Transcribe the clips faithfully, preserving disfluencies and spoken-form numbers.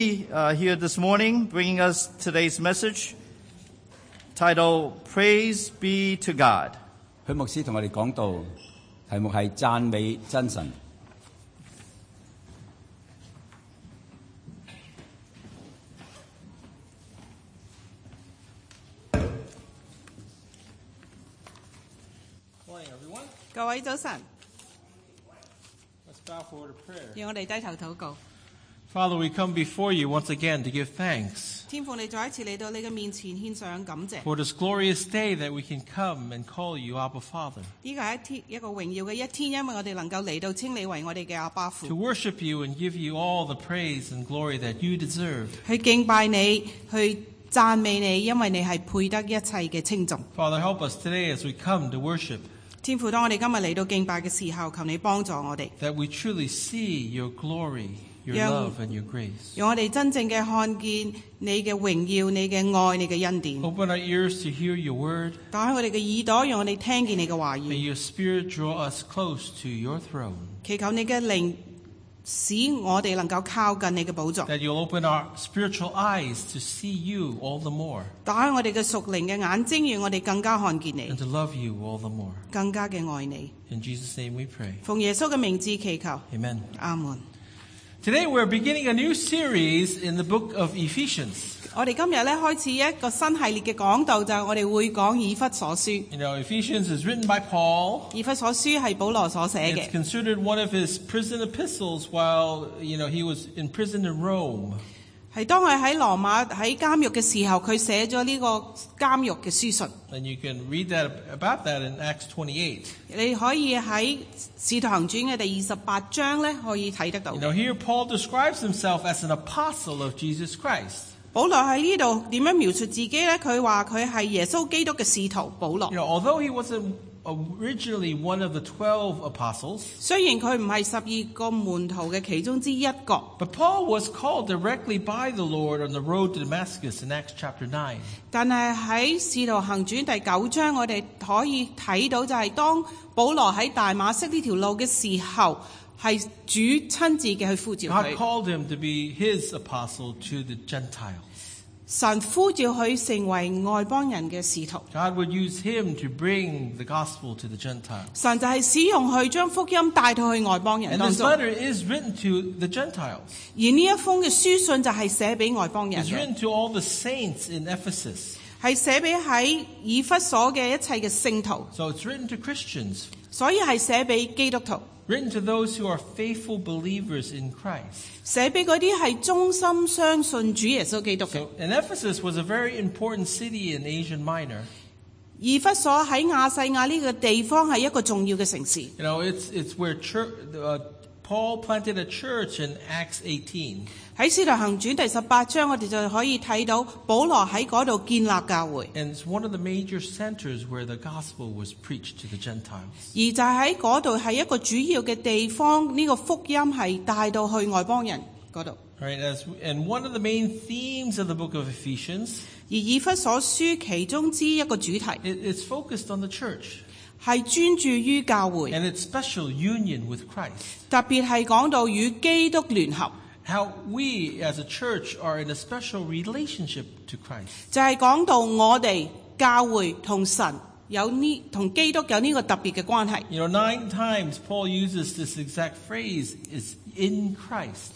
Uh, here this morning, bringing us today's message, titled "Praise Be to God." 許牧師同我哋講道，題目係讚美真神。 各位早晨， Let's bow forward to prayer. 讓我哋低頭禱告。 Father, we come before you once again to give thanks 天父，你再一次嚟到你嘅面前獻上感謝。 for this glorious day that we can come and call you Abba Father, 呢個係一天一個榮耀嘅一天，因為我哋能夠嚟到稱你為我哋嘅阿爸 to 父， worship you and give you all the praise and glory that you deserve. 去敬拜你，去讚美你，因為你係配得一切嘅稱頌。 Father, help us today as we come to worship, 天父，當我哋今日嚟到敬拜嘅時候，求你幫助我哋， that we truly see your glory, your Yang- love, and your grace. 讓我哋真正嘅看見你嘅榮耀、你嘅愛、你嘅恩典。 Open our ears to hear your word. 打開我哋嘅耳朵，讓我哋聽見你嘅話 May 語。 your spirit draw us close to your throne, 祈求你嘅靈使我哋能夠靠近你嘅寶座。 that you'll open our spiritual eyes to see you all the more, 打開我哋嘅屬靈嘅眼睛，讓我哋更加看見你 and，to love you all the more. 更加嘅愛你。 In Jesus' name we pray. 奉耶穌嘅名字祈求， Amen. 阿門。 Today we're beginning a new series in the book of Ephesians. 我哋今日咧開始一個新系列嘅講道，就係、我哋會講以弗所書。 You know, Ephesians is written by Paul. 以弗所書係保羅所寫 It's 嘅， considered one of his prison epistles while, you know, he was in prison in Rome. 係當佢喺羅馬喺監獄嘅時候，佢寫咗呢個監獄嘅書信。 And you can read that about that in Acts twenty-eight. 你可以喺使徒行傳嘅第二十八章咧，可以睇得到 You。know, here Paul describes himself as an apostle of Jesus Christ. 保羅喺呢度點樣描述自己咧？佢話佢係耶穌基督嘅使徒保羅 You。know, although he wasn't originally one of the twelve apostles, 雖然佢唔係十二個門徒嘅其中之一個， but Paul was called directly by the Lord on the road to Damascus in Acts chapter nine. 但係喺使徒行傳第九章，我哋可以睇到就係當保羅喺大馬色呢條路嘅時候，係主親自嘅去呼召 God 佢。 called him to be his apostle to the Gentiles. 神呼召佢成為外邦人嘅使徒。 God would use him to bring the gospel to the Gentiles. 神就係使用佢將福音帶到去外邦人 And 當 this 中。 letter is written to the Gentiles. 而呢一封嘅書信就係寫俾外邦人 It's 嘅， written to all the saints in Ephesus. 係寫俾喺以弗所嘅一切嘅聖徒， So it's written to Christians, 所以係寫俾基督徒， written to those who are faithful believers in Christ. 寫俾嗰啲係忠心相信主耶穌基督嘅。 So, and Ephesus was a very important city in Asia Minor. 以弗所喺亞細亞呢個地方係一個重要嘅城市， You know, it's it's where church, uh, Paul planted a church in Acts eighteen. 喺使徒行傳第十八章，我哋就可以睇到保羅喺嗰度建立教會， And it's one of the major centers where the gospel was preached to the Gentiles. 而就喺嗰度係一個主要嘅地方，呢、個福音係帶到去外邦人嗰度。 Right, as, and one of the main themes of the book of Ephesians, 而以弗所書其中之一個主題 it, it's focused on the church 係專注於教會， and its special union with Christ. 特別係講到與基督聯合， How we as a church are in a special relationship to Christ. 就係講到我哋教會同神有呢同基督有呢個特別嘅關係。 You know, nine times Paul uses this exact phrase, is in Christ.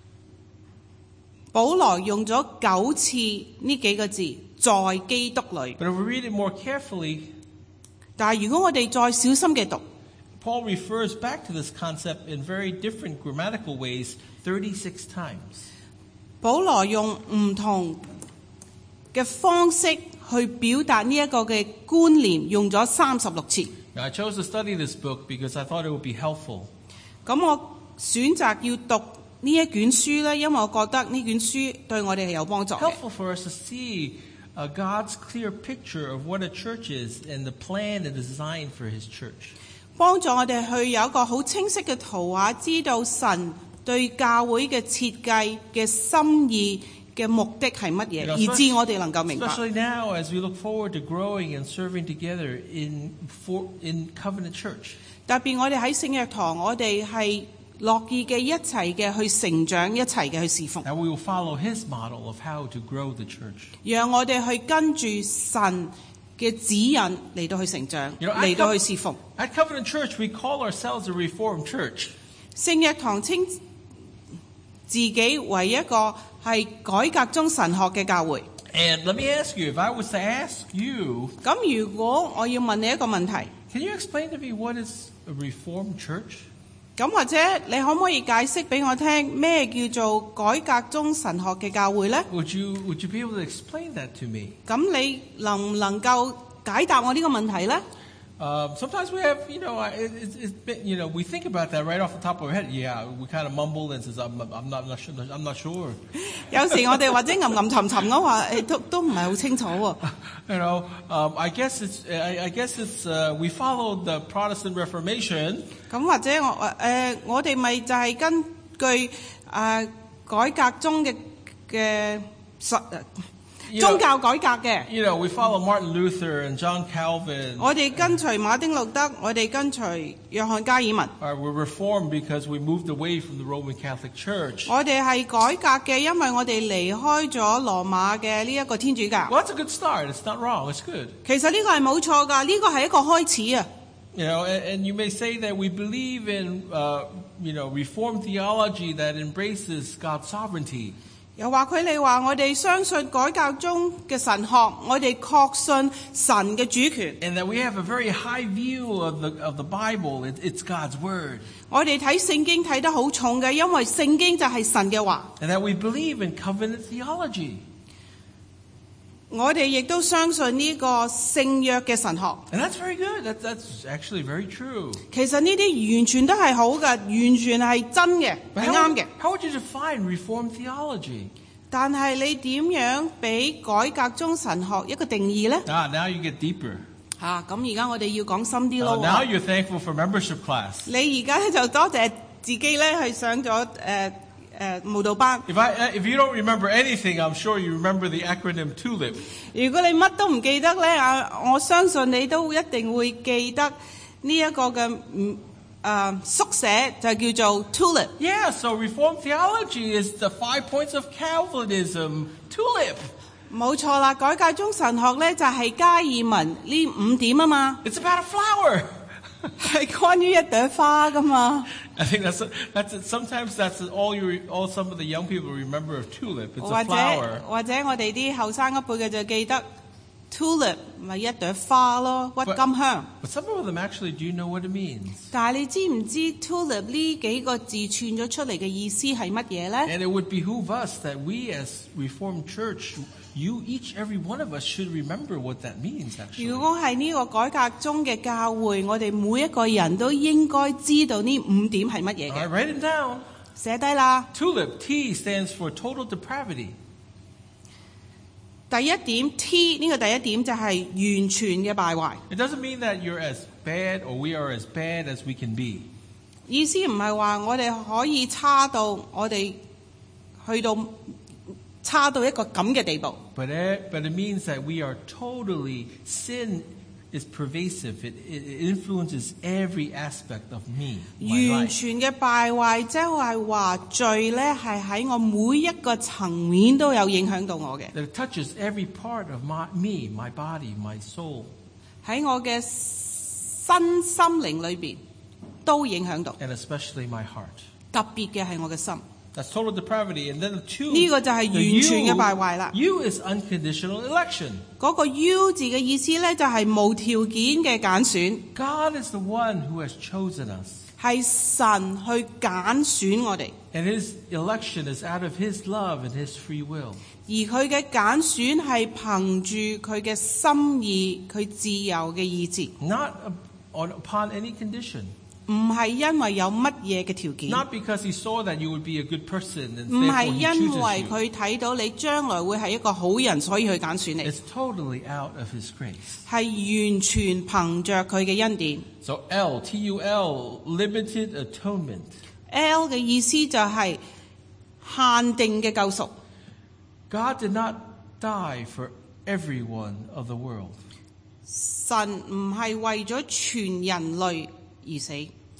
保羅用咗九次呢幾個字，在基督裏。 But if we read it more carefully, 但係如果我哋再小心嘅讀， Paul refers back to this concept in very different grammatical ways thirty-six times. 保羅用唔同嘅方式去表達呢一個嘅觀念，用咗三十六次。 Now, I chose to study this book because I thought it would be helpful. 咁我選擇要讀呢一卷書咧，因為我覺得呢卷書對我哋係有幫助嘅。 Helpful for us to see uh, God's clear picture of what a church is and the plan and design for his church. 幫助我哋去有一個好清晰嘅圖畫，知道神對教會嘅設計嘅心意嘅目的係乜嘢， You know, 以致我哋能夠明白。 Especially now as we look forward to growing and serving together in, for, in Covenant Church. 特別我哋喺聖約堂，我哋係樂意嘅一齊嘅去成長，一齊嘅去侍奉。 And we will follow his model of how to grow the church. 讓我哋去跟住神嘅指引嚟到去成長， You know, I 嚟到去侍奉。 At Covenant Church, we call ourselves a Reformed church. 聖約堂稱自己為一個係改革中神學嘅教會。 And let me ask you, if I was to ask you, 咁如果我要問你一個問題， can you explain to me what is a Reformed church? 咁或者你可唔可以解釋俾我聽咩叫做改革中神學嘅教會呢？ Would you would you be able to explain that to me? 咁你能唔能夠解答我呢個問題呢？ Um, sometimes we have, you know, it, it, it's been, you know, we think about that right off the top of our head. Yeah, we kind of mumble and says, I'm, I'm not, I'm not sure. I'm not sure. 有時我哋或者吟吟沉沉咁話，誒都都唔係好清楚喎。 You know, um, I guess it's, I, I guess it's, uh, we followed the Protestant Reformation. 咁或者我誒、呃、我哋咪就係根據誒、呃、改革中嘅嘅實 You know, 宗教改革嘅。 You know, we follow Martin Luther and John Calvin. 我哋跟隨馬丁路德，我哋跟隨約翰加爾文。 Uh, we're reformed because we moved away from the Roman Catholic Church. 我哋係改革嘅，因為我哋離開咗羅馬嘅呢一個天主教。 Well, that's a good start. It's not wrong. It's good. 其實呢個係冇錯㗎，呢個係一個開始啊。 You know, and, and you may say that we believe in, uh, you know, Reformed theology that embraces God's sovereignty. 又話佢哋話我哋相信改革中嘅神學，我哋確信神嘅主權。 And that we have a very high view of the, of the Bible. It, it's God's Word. 我哋睇聖經睇得好重嘅，因為聖經就係神嘅話。 And that we believe in covenant theology. 我哋亦都相信呢個聖約嘅神學。 And that's very good. That, that's actually very true. 其實呢啲完全都係好嘅，完全係真嘅， But 係 how, 啱嘅。 how would you define Reformed theology? 但係你點樣俾改革中神學一個定義呢？ Ah, now you get deeper. 嚇，咁而家我哋要講深啲 Uh, 咯 now 喎。 you're thankful for membership class. 你而家咧就多謝自己咧去上咗誒誒舞蹈班。 If I, uh, if you don't remember anything, I'm sure you remember the acronym TULIP. 如果你乜都唔記得咧，啊，我相信你都一定會記得呢一個嘅嗯誒縮寫就叫做 TULIP。 Yeah, so Reformed theology is the five points of Calvinism. TULIP. 冇錯啦，改革中神學咧就係加爾文呢五點啊嘛， It's about a flower. 係關於一朵花噶嘛。 I think that's that's sometimes that's all you all some of the young people remember of TULIP. It's 或 a 者 flower. 或者我哋啲後生一輩嘅就記得 tulip 咪一朵花咯，鬱金香。 But some of them actually do know what it means. 但係你知唔知 tulip 呢幾個字串咗出嚟嘅意思係乜嘢咧？ And it would behoove us that we as Reformed Church, you each every one of us should remember what that means 如 actually. 果係呢個改革中嘅教會，我哋每一個人都應該知道呢五點係乜嘢 All right, 嘅。 write it down. 寫低啦。 TULIP, T stands for total depravity. 第一點 T 呢個第一點就係完全嘅敗壞。 It doesn't mean that you're as bad or we are as bad as we can be. 意思唔係話我哋可以差到我哋去到差到一個咁嘅地步。 But it, but it means that we are totally, sin is pervasive. It, it influences every aspect of me, my 完 life. 全嘅敗壞，即係話罪咧係喺我每一個層面都有影響到我嘅， That it touches every part of my, me, my body, my soul, 喺我嘅身心靈裏邊都影響到。 and especially my heart. 特別嘅係我嘅心， That's total depravity. And then the two, 呢個就係 the 完全嘅 U, 敗壞啦。 U is unconditional election. 嗰個 U 字嘅意思咧就係無條件嘅揀選， God is the one who has chosen us. 係神去揀選我哋， And his election is out of his love and his free will. 而佢嘅揀選係憑住佢嘅心意，佢自由嘅意志， Not on, upon any condition. 唔係因為有乜嘢嘅條件， Not because he saw that you would be a good person and 唔 therefore 係 he 因為 chooses you. 佢睇到你將來會係一個好人，所以去揀選你， It's totally out of his grace. 係完全憑着佢嘅恩典。 So L, T U L, limited atonement. L 嘅意思就係限定嘅救贖。 God did not die for everyone of the world. 神唔係為咗全人類而死，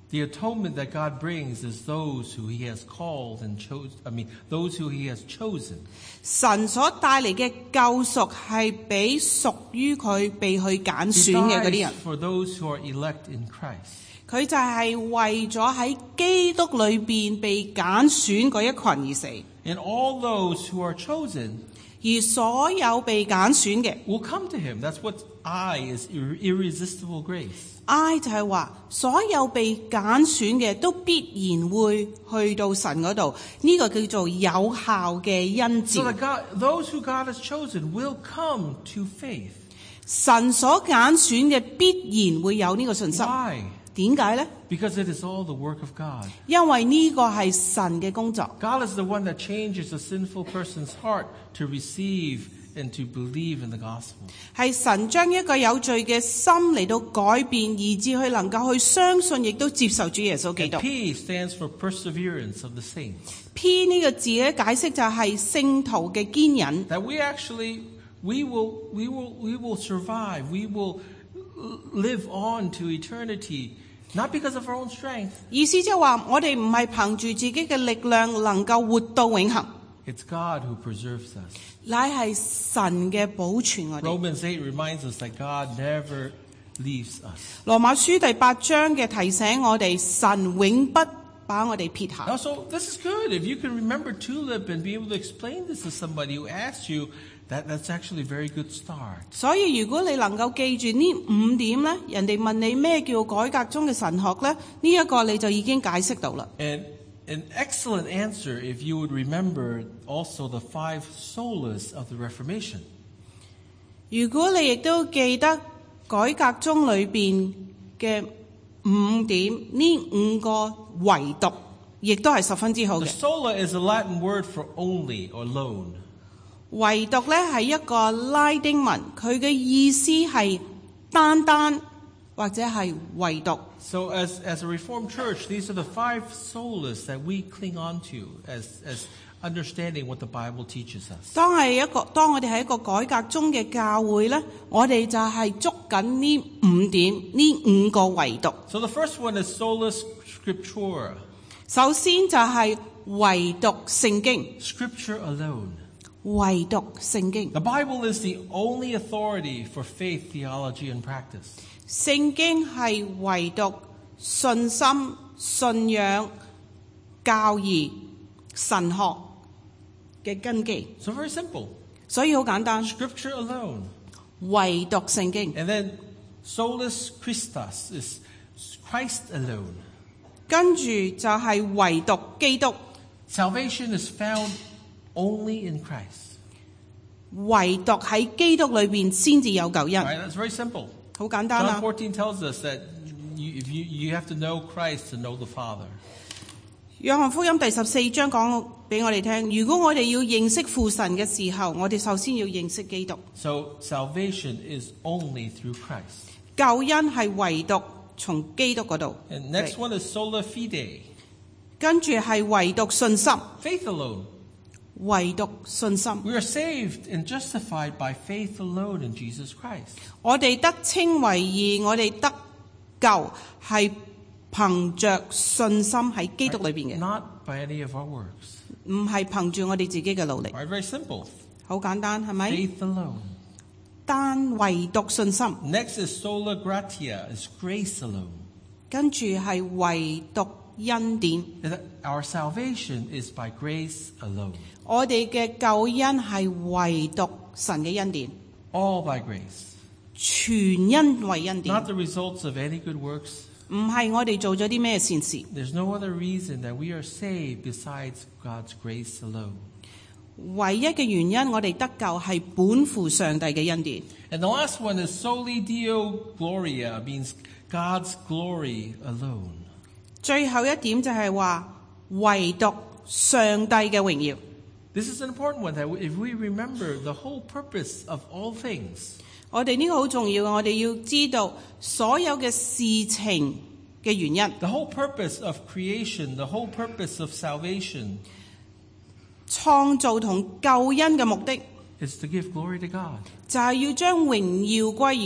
The atonement that God brings is those who He has called and chose. I mean, those who He has chosen. 神所帶嚟嘅救贖係俾屬於佢被去揀 He 選嘅嗰啲 dies 人， for those who are elect in Christ. 佢就係為咗喺基督裏邊被揀選嗰一群而死， And all those who are chosen 而所有被揀選嘅 will come to Him. That's what I is ir- irresistible grace. I 就係話，所有被揀選嘅都必然會去到神嗰度，呢、個叫做有效嘅恩 So 召。 that God, those who God has chosen will come to faith. 神所揀選嘅必然會有呢個信心。 Why? 點解呢？ Because it is all the work of God. 因為呢個係神嘅工作。 God is the one that changes a sinful person's heart to receive and to believe in the gospel. 係神將一個有罪嘅心嚟到改變，以致佢能夠去相信，亦都接受主耶穌基 And 督。 P stands for perseverance of the saints. P 呢個字嘅解釋就係聖徒嘅堅忍。 That we actually, we will, we will, we will survive. We will live on to eternity, not because of our own strength. 意思即係話，我哋唔係憑住自己嘅力量能夠活到永恆， It's God who preserves us. 乃係神嘅保存我哋。 Romans eight reminds us that God never leaves us. 羅馬書第八章嘅提醒我哋，神永不把我哋撇下。 Also, this is good. If you can remember TULIP and be able to explain this to somebody who asks you, that, that's actually a very good start. 所以如果你能夠記住呢五點咧，人哋問你咩叫改革中嘅神學咧，呢、一個你就已經解釋到啦。 And an excellent answer if you would remember also the five solas of the Reformation. 如果你亦都記得改革中裏邊嘅五點，呢五個唯獨，亦都係十分之好 The 嘅。 sola is a Latin word for only or alone. 唯獨咧係一個拉丁文，佢嘅意思係單單或者係唯獨。 So as, as a Reformed church, these are the five solas that we cling on to as, as understanding what the Bible teaches us. 當係一個，當我哋係一個改革中嘅教會咧，我哋就係捉緊呢五點，呢五個唯獨。 So the first one is sola scriptura, 首先就係唯獨聖經， scripture alone. 唯獨聖經。 The Bible is the only authority for faith, theology, and practice. 聖經係唯獨信心、信仰、教義、神學嘅根基， So very simple. 所以好簡單， Scripture alone. 唯獨聖經。 And then solus Christus is Christ alone. 跟住就係唯獨基督， Salvation is found only in Christ. 唯獨喺基督裏邊先至有救恩， Right? That's very simple. 好簡單 John 啦。 fourteen tells us that you, if you, you have to know Christ to know the Father. 約翰福音第十四章講俾我哋聽，如果我哋要認識父神嘅時候，我哋首先要認識基督。 So salvation is only through Christ. 救恩係唯獨從基督嗰度。 And next one is sola fide. 跟住係唯獨信心， Faith alone. 唯獨信心。 We are saved and justified by faith alone in Jesus Christ. 我哋得稱為義，我哋得救係憑着信心喺基督裏邊嘅， Not by any of our works. 唔係憑住我哋自己嘅努力。 Right? Very simple. 好簡單，係咪？ Faith alone. 單唯獨信心， Next is sola gratia, is grace alone. 跟住係唯獨恩典。 And that our salvation is by grace alone. 我哋嘅救恩係唯獨神嘅恩典， All by grace. 全因為恩典， Not the results of any good works. 唔係我哋做咗啲咩善事。 There's no other reason that we are saved besides God's grace alone. 唯一嘅原因，我哋得救係本乎上帝嘅恩典。 And the last one is soli Deo gloria, means God's glory alone. 最後一點就係話，唯獨上帝嘅榮耀。 This is an important one that if we remember the whole purpose of all things, 我哋呢個好重要嘅，我哋要知道所有嘅事情嘅原因。 the whole purpose of creation, the whole purpose of salvation 創造同救恩嘅目的 is to give glory to God. 就係要將榮耀歸於神。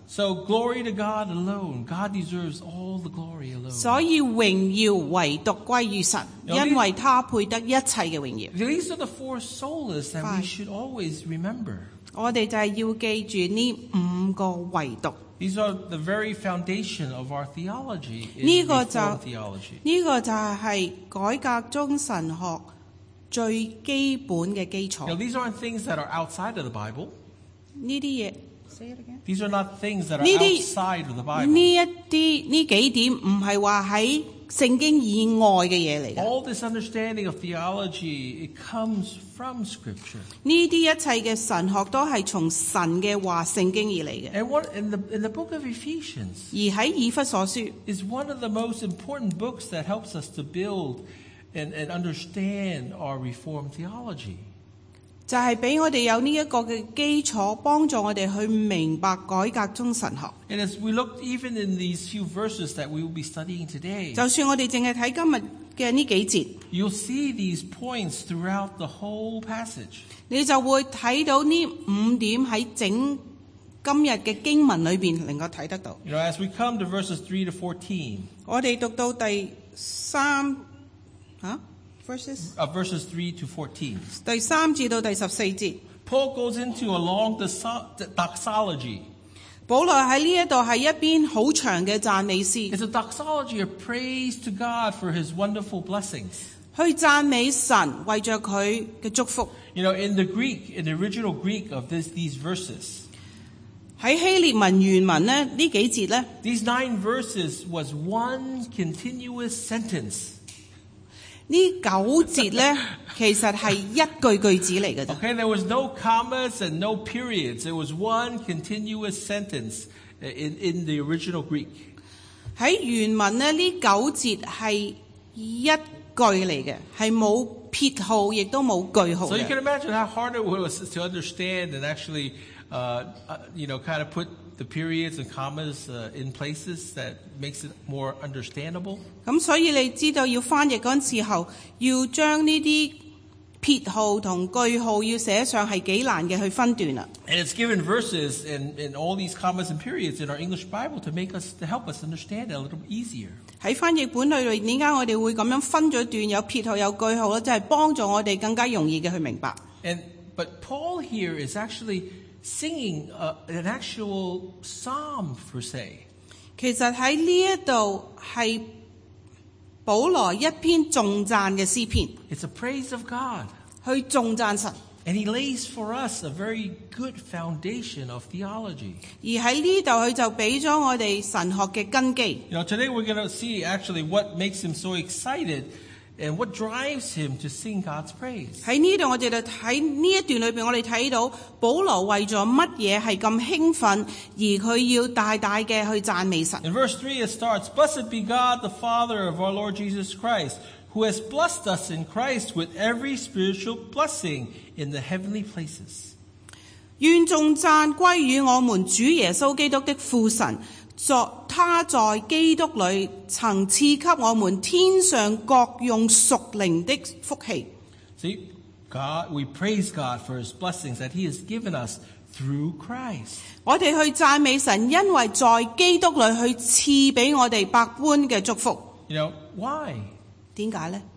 So glory to God alone. God deserves all the glory alone. 所以榮耀唯獨歸於神， 有啲因為他配得一切嘅榮耀。 These are the four solas that we Five. should always remember. 我哋就係要記住呢五個唯獨。 These are the very foundation of our theology, in 呢個就 Reformed theology. 呢個就係改革中神學最基本嘅基 Now, 礎。 these aren't things that are outside of the Bible. 呢啲嘢 Say it again. These are not things that are 呢啲 outside of the Bible. 呢一啲呢幾點唔係話喺聖經以外嘅嘢嚟嘅。 All this understanding of theology, it comes from Scripture. 呢啲一切嘅神學都係從神嘅話聖經而嚟嘅。 And what in the in the book of Ephesians 而喺以弗所書 is one of the most important books that helps us to build and, and understand our Reformed theology. 就係俾我哋有呢一個嘅基礎，幫助我哋去明白改革中神學。 And as we look even in these few verses that we will be studying today, 就算我哋淨係睇今日嘅呢幾節， you'll see these points throughout the whole passage. 你就會睇到呢五點喺整今日嘅經文裏邊能夠睇得到。 You know, as we come to verses three to fourteen, 我哋讀到第三嚇 verses uh, verses three to fourteen, 第三至到第十四節， Paul goes into a long doxo- doxology. 保羅喺呢一度係一邊好長嘅讚美詩， It's a doxology of praise to God for His wonderful blessings. 去讚美神為着佢嘅祝福。 You know, in the Greek, in the original Greek of this, these verses, 喺希臘文原文咧，呢幾節咧， these nine verses was one continuous sentence. 呢九節咧，其實係一句句子嚟嘅啫。 Okay, there was no commas and no periods. It was one continuous sentence in, in the original Greek. 喺原文咧，呢九節係一句嚟嘅，係冇撇號，亦都冇句號 So you 嘅。 can imagine how hard it was to understand and actually, uh, uh, you know, kind of put the periods and commas uh, in places that makes it more understandable. 咁所以你知道要翻譯嗰陣時候，要將呢啲撇號同句號要寫上係幾難嘅去分段啦。 And it's given verses and, and all these commas and periods in our English Bible to make us, to help us understand it a little bit easier. 喺翻譯本裏邊，點解我哋會咁樣分咗段，有撇號有句號咧？就係、是、幫助我哋更加容易嘅去明白。 And, but Paul here is actually singing uh, an actual psalm per se. 其實喺呢一度係保羅一篇頌讚嘅詩篇， It's a praise of God. 去頌讚神。 And he lays for us a very good foundation of theology. 而喺呢度佢就俾咗我哋神學嘅根基。 You know, today we're going to see actually what makes him so excited and what drives him to sing God's praise. 喺呢度我哋就睇呢一段裏邊，我哋睇到保羅為咗乜嘢係咁興奮，而佢要大大嘅去讚美神。 In verse three it starts, Blessed be God the Father of our Lord Jesus Christ, who has blessed us in Christ with every spiritual blessing in the heavenly places. 願頌讚歸於我們主耶穌基督的父神，作他在基督裏曾賜給我們天上各樣屬靈的福氣。 See, God, we praise God for his blessings that he has given us through Christ. 我哋去讚美神，因為在基督裏去賜俾我哋百般嘅祝福。 You know, why? 點解呢？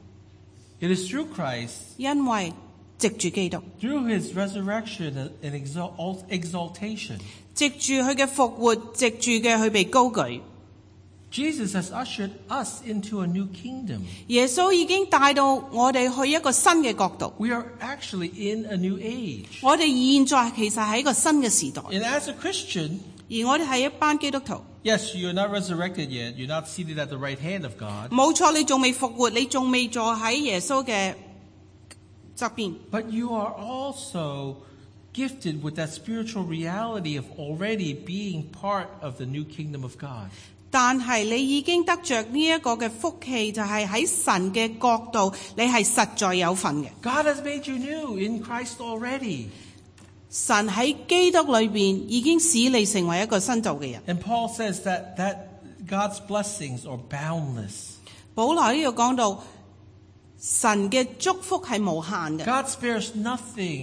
It is through Christ, 因為藉住基督， through his resurrection and exalt- exaltation. 藉住佢嘅復活，藉住嘅佢被高舉。 Jesus has ushered us into a new kingdom. 耶穌已經帶到我哋去一個新嘅國度。 We are actually in a new age. 我哋現在其實係一個新嘅時代， And as a Christian, 而我哋係一班基督徒。 yes, you're not resurrected yet. You're not seated at the right hand of God. 冇錯，你仲未復活，你仲未坐喺耶穌嘅側邊。 But you are also gifted with that spiritual reality of already being part of the new kingdom of God. 但係你已經得着呢一個嘅福氣，就係喺神嘅國度，你係實在有份嘅。 God has made you new in Christ already. 神喺基督裏邊已經使你成為一個新造嘅人。 And Paul says that, that God's blessings are boundless. 保羅呢度講到，神嘅祝福係無限嘅。 God spares nothing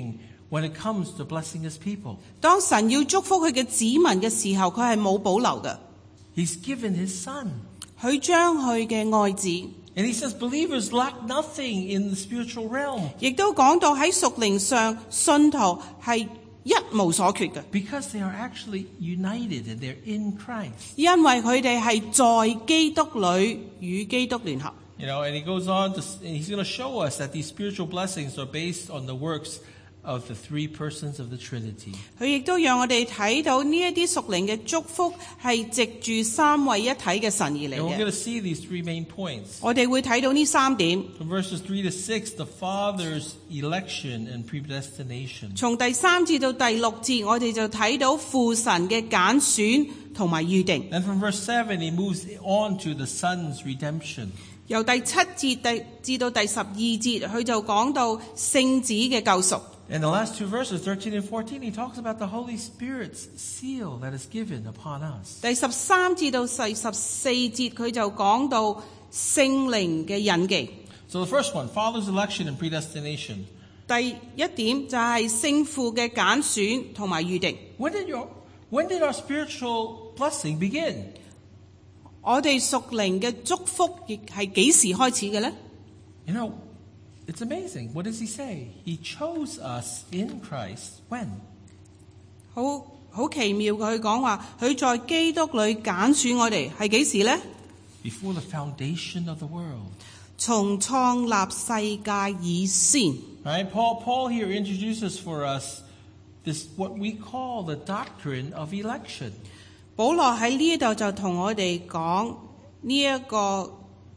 when it comes to blessing his people. 當神要祝福佢嘅子民嘅時候，佢係冇保留嘅。 He's given his son. 佢將佢嘅愛子， And he says believers lack nothing in the spiritual realm 亦都講到喺屬靈上，信徒係一無所缺嘅， because they are actually united and they're in Christ. 因為佢哋係在基督裏與基督聯合。 You know, and he goes on to, and he's going to show us that these spiritual blessings are based on the works of the three persons of the Trinity. 佢亦都讓我哋睇到呢一啲屬靈嘅祝福係藉住三位一體嘅神而嚟 And we're going 嘅。 to see these three main points. 我哋會睇到呢三點。 From verses three to six, the Father's election and predestination. 從第三節到第六節，我哋就睇到父神嘅揀選同埋預定。 And from verse seven, he moves on to the Son's redemption. 由第七節第至到第十二節，佢就講到聖子嘅救贖。 And the last two verses, thirteen and fourteen, he talks about the Holy Spirit's seal that is given upon us. 第十三至到第十四節，佢就講到聖靈嘅印記。 So the first one, Father's election and predestination. 第一點就係聖父嘅揀選同埋預定。 When did your, when did our spiritual blessing begin? 我哋屬靈嘅祝福亦係幾時開始嘅呢？ You know, it's amazing. What does he say? He chose us in Christ when? 好好奇妙嘅，佢講話佢在基督裏揀選我哋係幾時呢？ Before the foundation of the world. 從創立世界以先。 Right? Paul, Paul here introduces for us this, what we call the doctrine of election. 保羅喺呢度就同我哋講呢一個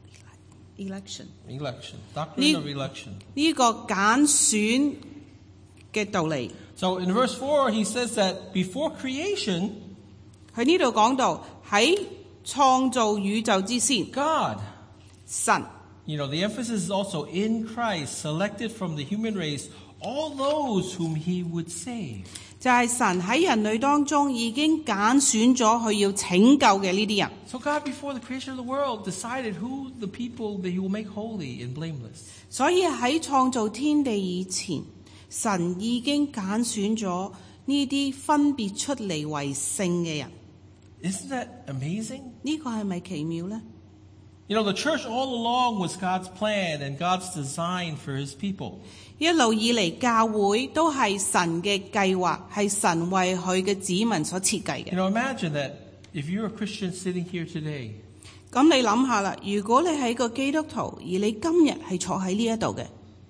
election Election. Doctrine of election. 呢個揀選嘅道理。 So in verse four, he says that before creation, 佢呢度講到喺創造宇宙之先， God, 神 you know, the emphasis is also in Christ, selected from the human race all those whom he would save. 就係神喺人類當中已經揀選咗佢要拯救嘅呢啲人。 So God, before the creation of the world, decided who the people that he will make holy and blameless. 所以喺創造天地以前，神已經揀選咗呢啲分別出嚟為聖嘅人。 Isn't that amazing? 呢個係咪奇妙呢？ You know, the church all along was God's plan and God's design for his people. 一路以嚟，教會都係神嘅計劃，係神為佢嘅子民所設計 You 嘅。 know, imagine that if you're a Christian sitting here today, 咁你諗下啦，如果你係個基督徒，而你今日係坐喺呢一度嘅，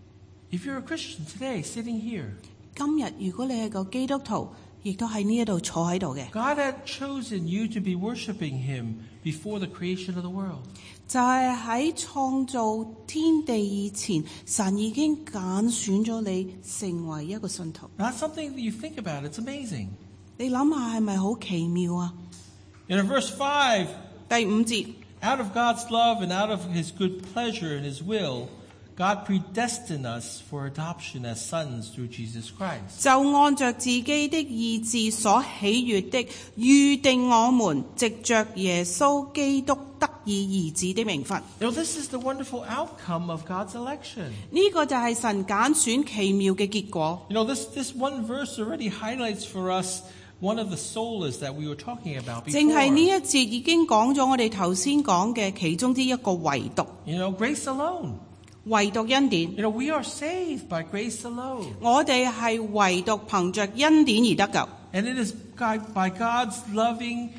if you're a Christian today sitting here, 今日如果你係個基督徒，亦都喺呢一度坐喺度嘅， God had chosen you to be worshiping him before the creation of the world. 就係喺創造天地以前，神已經揀選咗你成為一個信徒。 Not something that you think about, it's amazing. 你諗下係咪好奇妙啊？ And in verse five, 第五節， out of God's love and out of his good pleasure and his will, God predestined us for adoption as sons through Jesus Christ. 就按着自己的意志所喜悦的，預定我們藉着耶穌基督得以兒子的名分。 You know, this is the wonderful outcome of God's election. 呢個就係神揀選奇妙嘅結果。 You know, this, this one verse already highlights for us one of the solas that we were talking about 淨係呢 before. 一節已經講咗我哋頭先講嘅其中之一個唯獨， You know, grace alone. 唯獨恩典。 You know, we are saved by grace alone. 我哋係唯獨憑着恩典而得救。 And it is God, by God's loving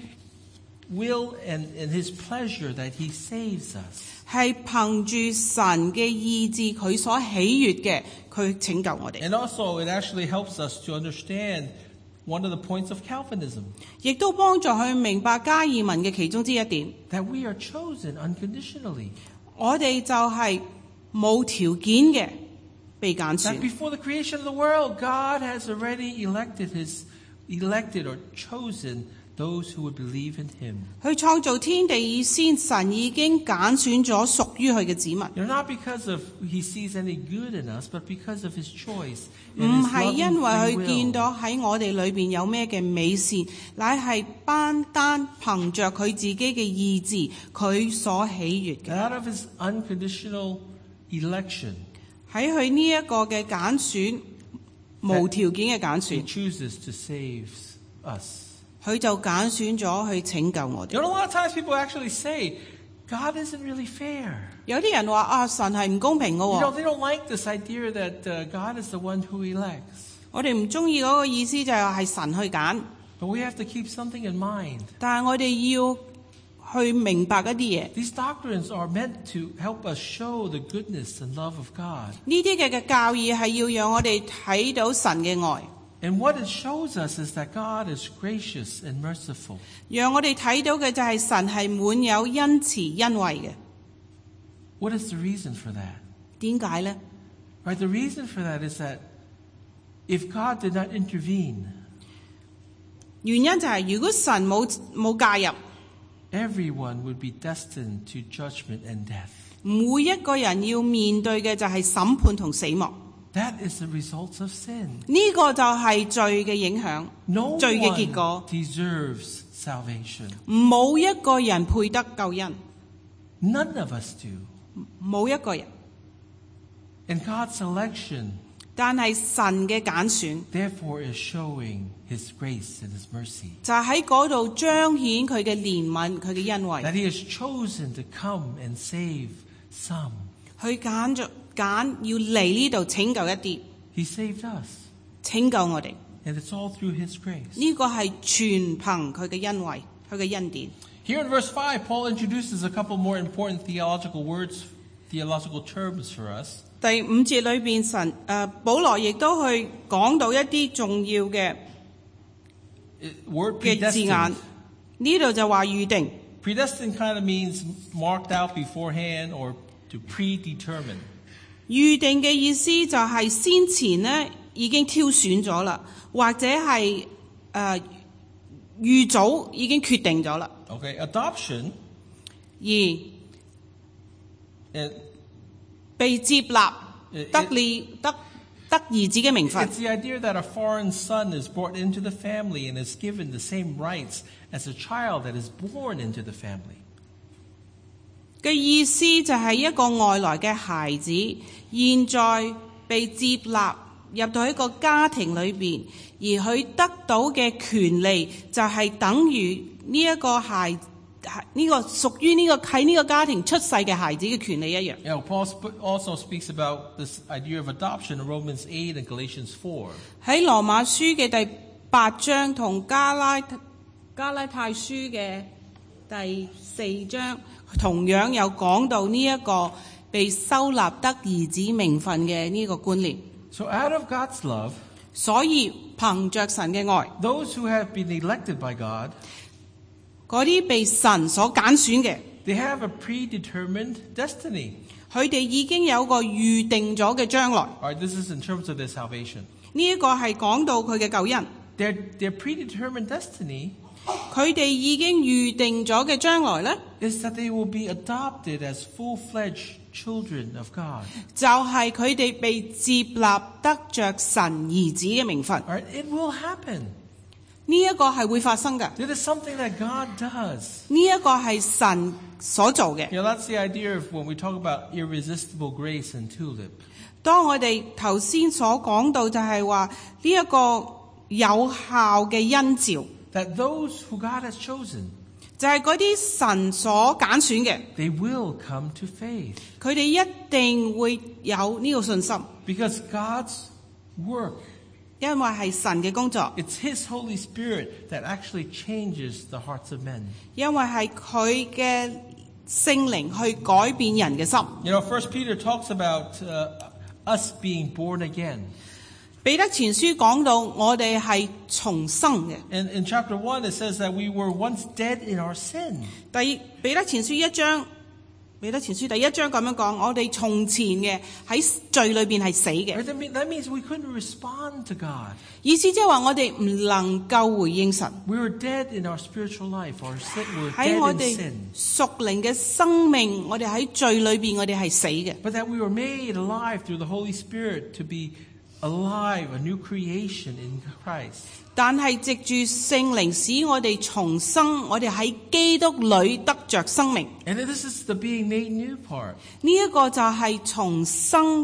will and, and his pleasure that he saves us. 係憑住神嘅意志，佢所喜悦嘅，佢拯救我哋。 And also, it actually helps us to understand one of the points of Calvinism, 亦都幫助佢明白加爾文嘅其中之一點， that we are chosen unconditionally. 我哋就係冇條件嘅被揀 That 選。 before the creation of the world, God has already elected his elected or chosen those who would believe in him. 去創造天地以先，神已經揀選咗屬於佢嘅子民， You know, not because of he sees any good in us, but because of his choice 唔 and his 係 loving 因為 free 佢見 will. 到喺我哋裏邊有咩嘅美善，乃係單單憑着佢自己嘅意志，佢所喜悅嘅。 Out of his unconditional election, 喺佢呢一個嘅揀選， 無條件嘅揀 He 選， chooses to save us. 佢就揀選咗去拯救我哋。 You know, a lot of times people actually say, God isn't really fair. 有啲人話啊，神係唔公平嘅 You know, 喎， they don't like this idea that uh, God is the one who elects. 我哋唔中意嗰個意思就係係神去揀， But we have to keep something in mind. 但係我哋要去明白一啲嘢。 These doctrines are meant to help us show the goodness and love of God. 呢啲嘅嘅教義係要讓我哋睇到神嘅愛， And what it shows us is that God is gracious and merciful. 讓我哋睇到嘅就係神係滿有恩慈恩惠嘅。 What is the reason for that? 點解呢？ Right, the reason for that is that if God did not intervene, 原因就係如果神冇冇介入， everyone would be destined to judgment and death. 每一個人要面對嘅就係審判同死亡。 That is the result of sin. 呢、個就係罪嘅影響， No 罪嘅結果 one。deserves salvation. 冇一個人配得救恩， None of us do. 冇一個人。 And God's election, 但係神嘅揀選 therefore, is showing His grace and His mercy. 就喺嗰度彰顯佢嘅憐憫，佢嘅恩惠。 That He has chosen to come and save some. 佢揀咗揀要嚟呢度拯救一啲， He saved us. 拯救我哋。 And it's all through His grace. 呢、個係全憑佢嘅恩惠，佢嘅恩典。 Here in verse five, Paul introduces a couple more important theological words, theological terms for us. 第五節裏邊神誒、呃、保羅亦都去講到一啲重要嘅 It- Word 嘅字眼。 predestined. 呢度就話預定， Predestined kind of means marked out beforehand or to predetermine. 預定嘅意思就係先前呢已經挑選咗啦，或者係誒預早已經決定咗啦。 Okay, adoption 而 and 被接納 It- 得了得得兒子嘅名分。 it's the idea that a foreign son is brought into the family and is given the same rights as a child that is born into the family. 嘅意思就係一個外來嘅孩子，現在被接納入到一個家庭裏邊，而佢得到嘅權利就係等於呢一個孩呢、個屬於呢、個喺呢個家庭出世嘅孩子嘅權利一樣。 You know, Paul sp- also speaks about this idea of adoption in Romans eight and Galatians four. 喺羅馬書嘅第八章同加拉加拉太書嘅第四章，同樣有講到呢一個被收納得兒子名分嘅呢個觀念。 So out of God's love, 所以憑着神嘅愛， those who have been elected by God, 嗰啲被神所揀選嘅， they have a predetermined destiny. 佢哋已經有個預定咗嘅將來。 All right, this is in terms of their salvation. 呢一個係講到佢嘅救恩， Their, their predetermined destiny 佢哋已經預定咗嘅將來呢， is that they will be adopted as full-fledged children of God. 就係佢哋被接納得着神兒子嘅名分。 All right, it will happen. 呢一個係會發生嘅， It is something that God does. 呢一個係神所做嘅。 You know, that's the idea of when we talk about irresistible grace and tulip. 當我哋頭先所講到就係話呢一個有效嘅恩召， That those who God has chosen, 就係嗰啲神所揀選嘅， they will come to faith. 佢哋一定會有呢個信心， Because God's work, 因為係神嘅工作， it's His Holy Spirit that actually changes the hearts of men. 因為係佢嘅聖靈去改變人嘅心。 You know, First Peter talks about uh, us being born again. 彼得前書講到我哋係重生嘅。 And in chapter one, it says that we were once dead in our sin. 第彼得前書一章，彼得前書第一章咁樣講，我哋從前嘅喺罪裏邊係死嘅， Right? That mean- that means we couldn't respond to God. 意思即係話我哋唔能夠回應神。 We were dead in our spiritual life. Our sin, we were 喺我 dead 哋 in sin. 屬靈嘅生命，我哋喺罪裏邊，我哋係死嘅。 But that we were made alive through the Holy Spirit to be alive, a new creation in Christ. 但係藉住聖靈使我哋重生，我哋喺基督裏得着生命。 And this is the being made new part. 呢、一個就係重生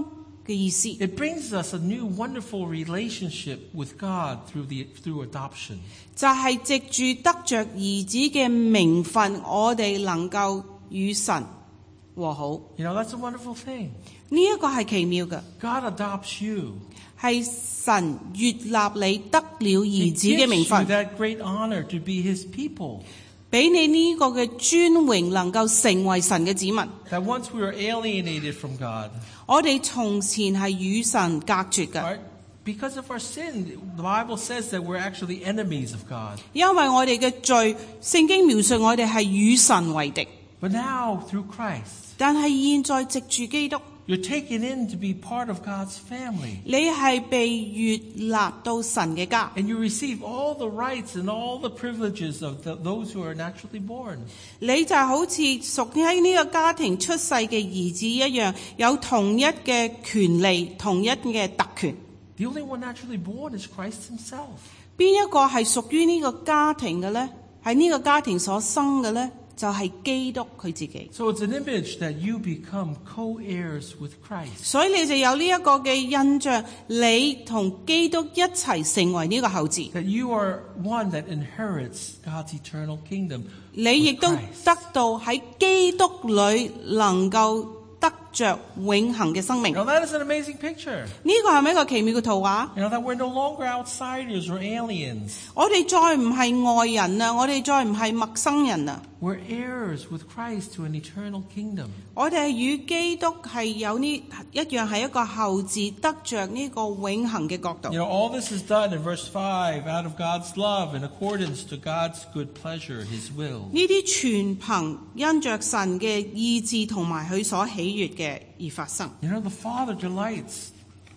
嘅意思。 It brings us a new wonderful relationship with God through the through adoption. 就係藉住得着兒子嘅名分，我哋能夠與神和好。 You know, that's a wonderful thing. 呢一個係奇妙嘅， God adopts you. 係神悅納你得了 He 兒子 gives 嘅名 you 分， that great honor to be His people. 俾你呢個嘅尊榮能夠成為神嘅子民。 That once we were alienated from God, 我哋從前係與神隔絕嘅， right? Because of our sin, the Bible says that we're actually enemies of God. 因為我哋嘅罪，聖經描述我哋係與神為敵。 But now, through Christ, 但係現在藉住基督， you're taken in to be part of God's family. 你係被悅納到神嘅家， And you receive all the rights and all the privileges of the, those who are naturally born. 你就好似屬喺呢個家庭出世嘅兒子一樣，有同一嘅權利、同一嘅特權。 The only one naturally born is Christ Himself. 邊一個係屬於呢個家庭嘅呢？係呢個家庭所生嘅呢？就係基督佢自己。 So it's an image that you become co-heirs with Christ. 所以你就有呢一個嘅印象，你同基督一齊成為呢個後嗣。 That you are one that inherits God's eternal kingdom 你亦 with 都 Christ. 得到喺基督裏能夠得着永恆嘅生命。 Now that is an amazing picture. 呢個係咪一個奇妙嘅圖畫？ You know, that we're no longer outsiders or aliens. 我哋再唔係外人啊，我哋再唔係陌生人啊， We're heirs with Christ to an eternal kingdom. 我哋係與基督係有呢一樣係一個後嗣，得着呢個永恆嘅國度。 You know, all this is done in verse five out of God's love in accordance to God's good pleasure, His will. 呢啲全憑因着神嘅意志同埋佢所喜悅嘅而發生。 You know, the Father delights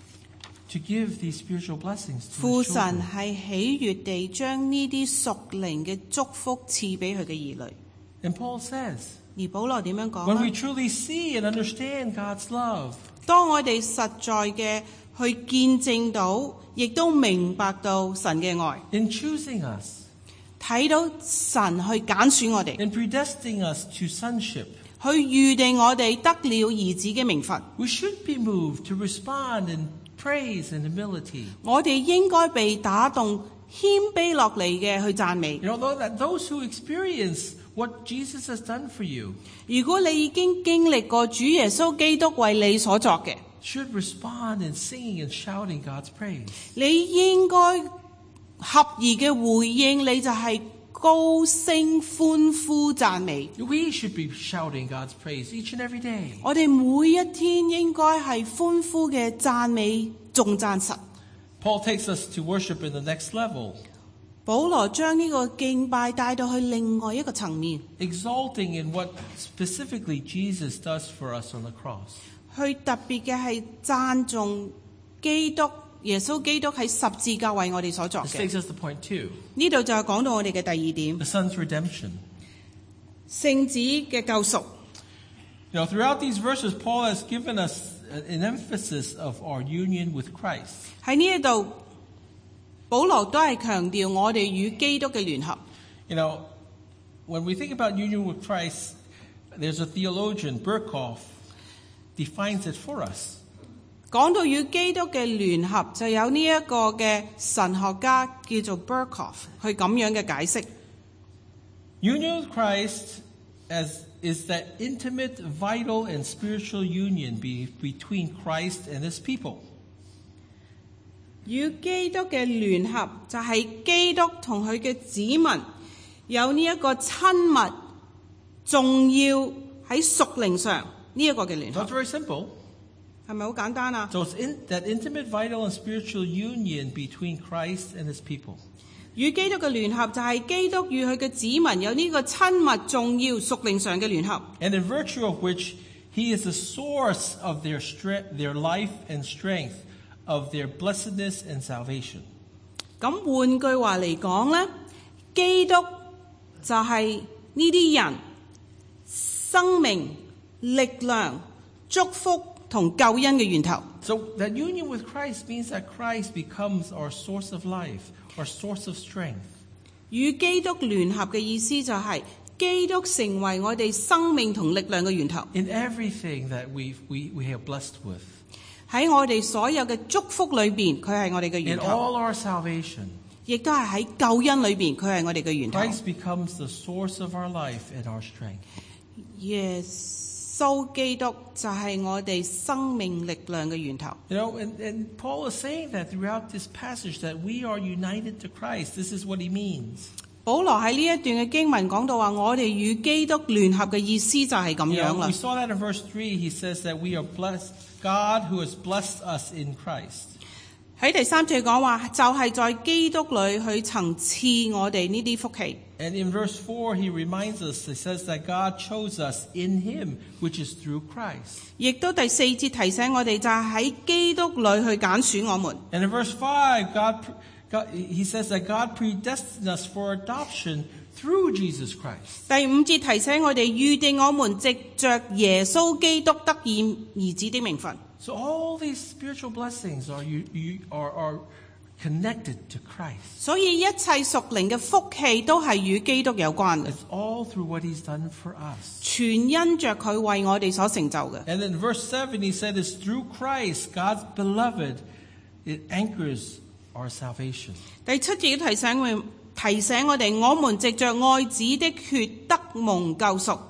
to give these spiritual blessings to 父 His 神 children. 係喜悅地將呢啲屬靈嘅祝福賜俾佢嘅兒女。 And Paul says, 而保羅點樣講 when we 呢？ truly see and understand God's love, 當我哋實在嘅去見證到，亦都明白到神嘅愛， in choosing us, 睇到神去揀選我哋， in predestining us to sonship, 去預定我哋得了兒子嘅名分， we should be moved to respond in praise and humility. 我哋應該被打動，謙卑落嚟嘅去讚美。 You know, though that those who experience what Jesus has done for you 如果你已經經歷過主耶穌基督為你所作嘅， should respond in singing and shouting God's praise. 你應該合宜嘅回應，你就係高聲歡呼讚美。 We should be shouting God's praise each and every day. 我哋每一天應該係歡呼嘅讚美頌讚神。 Paul takes us to worship in the next level, 保羅將呢個敬拜帶到去另外一個層面， exalting in what specifically Jesus does for us on the cross. 去特別嘅係讚頌基督耶穌基督喺十字架為我哋所作 This 嘅。 takes us to point two, 呢度就係講到我哋嘅第二點， the Son's redemption. 聖子嘅救贖。 You know, throughout these verses, Paul has given us an emphasis of our union with Christ. 喺呢一度，保羅都係強調我哋與基督嘅聯合。 You know, when we think about union with Christ, there's a theologian, Berkhoff, defines it for us. 講到與基督嘅聯合，就有呢一個嘅神學家叫做 Berkhoff 去咁樣嘅解釋。 Union with Christ as is that intimate, vital, and spiritual union be, between Christ and His people. 與基督嘅聯合就係基督同佢嘅子民有呢一個親密、重要喺屬靈上呢一個嘅聯 So 合， it's very simple. 係咪好簡單啊？ So it's in, that intimate, vital, and spiritual union between Christ and His people. 與基督嘅聯合就係基督與佢嘅子民有呢個親密、重要屬靈上嘅聯合。 And in virtue of which He is the source of their strength, their life and strength, of their blessedness and salvation. 咁換句話嚟講咧，基督就係呢啲人生命、力量、祝福同救恩嘅源頭。 So that union with Christ means that Christ becomes our source of life, our source of strength. 與基督聯合嘅意思就係、基督成為我哋生命同力量嘅源頭。 In everything that we we we have blessed with. 喺我哋所有嘅祝福裏邊，佢係我哋嘅源 In 頭， all our salvation, 亦都係喺救恩裏邊，佢係我哋嘅源頭。 Christ becomes the source of our life and our strength. 耶穌基督就係我哋生命力量嘅源頭。 You know, and, and Paul is saying that throughout this passage that we are united to Christ. This is what he means. 保羅喺呢一段嘅經文講到話，我哋與基督聯合嘅意思就係咁 You 樣 know, 啦 we。saw that in verse three. He says that we are blessed, God who has blessed us in Christ. 喺第三節講話，就係在基督裏佢曾賜我哋呢啲福氣。 And in verse four, he reminds us, he says that God chose us in him, which is through Christ. 亦都第四節提醒我哋就係喺基督裏去揀選我們。 And in verse five, God, God, he says that God predestined us for adoption through Jesus Christ. 第五節提醒我哋預定我們藉着耶穌基督得以兒子的名分。 So all these spiritual blessings are, you, you, are, are connected to Christ. 所以一切屬靈嘅福氣都係與基督有關嘅， It's all through what he's done for us. 全因着佢為我哋所成就嘅。 And in verse seven, he said, it's through Christ, God's beloved, it anchors our salvation. 第七節提醒我提醒我哋，我們藉着愛子的血得蒙救贖。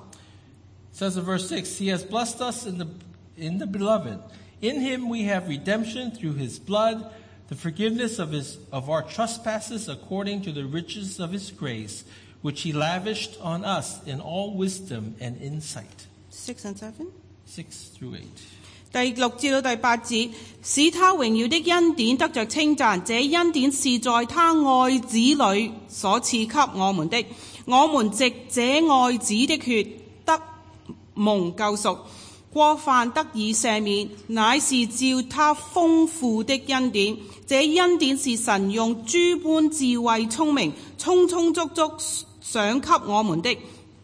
It says in verse six, he has blessed us in the, in the beloved. In him we have redemption through his blood, the forgiveness of his, of our trespasses according to the riches of his grace, which he lavished on us in all wisdom and insight. Six and seven。 Six through eight. 第六至到第八節，使他榮耀的恩典得着稱讚，這恩典是在他愛子裏所賜給我們的。我們藉這愛子的血得蒙救贖，過犯得以赦免，乃是照他豐富的恩典。這恩典是神用諸般智慧聰明，充充足足賞給我們的。